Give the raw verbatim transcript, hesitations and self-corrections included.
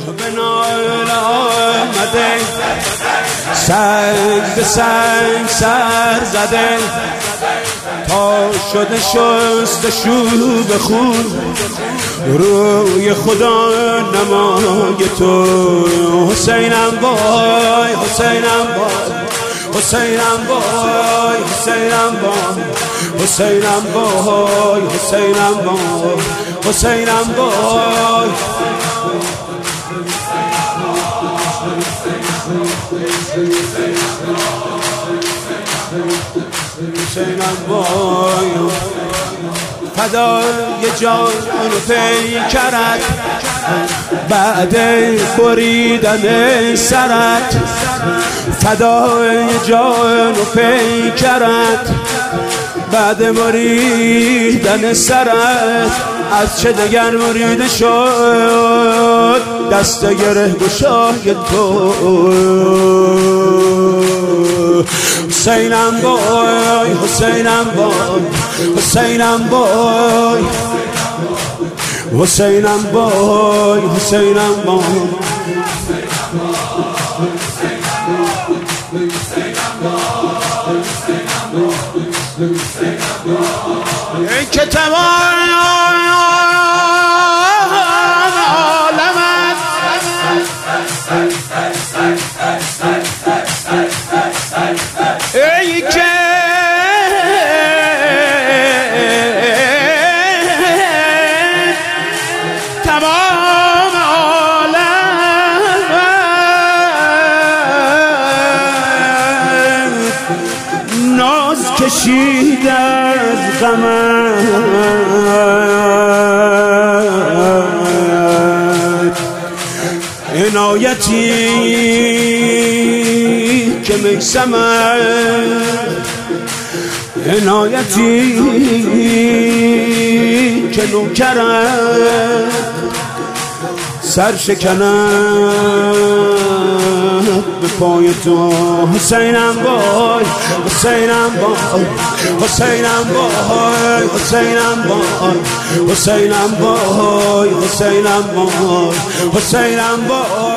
به ناله آمده، سنگ به سنگ سر زده، تا شده شستشو به خون روی خدا نمای تو. حسینم بای، حسینم بای، حسینم بای، حسینم بای، حسینم بای، حسینم بای، حسینم بای. حسینم بای فدای جان پیکرت، بعد بریدن سرت، فدای جان پیکرت، بعد بریدن سرت. از چه دگر بریده شد دست گره گشای تو. حسینم بای، حسینم بای، حسینم بای، حسینم بای، حسینم بای. ای که تمام عالمت ای که تمام عالمت ناز کشید از غمت، عنایتی که میسمت، عنایتی که نوکرت سر شکنم به پای تو. حسینم بای، حسینم بای، حسینم بای، حسینم بای، حسینم بای، حسینم بای، حسینم بای.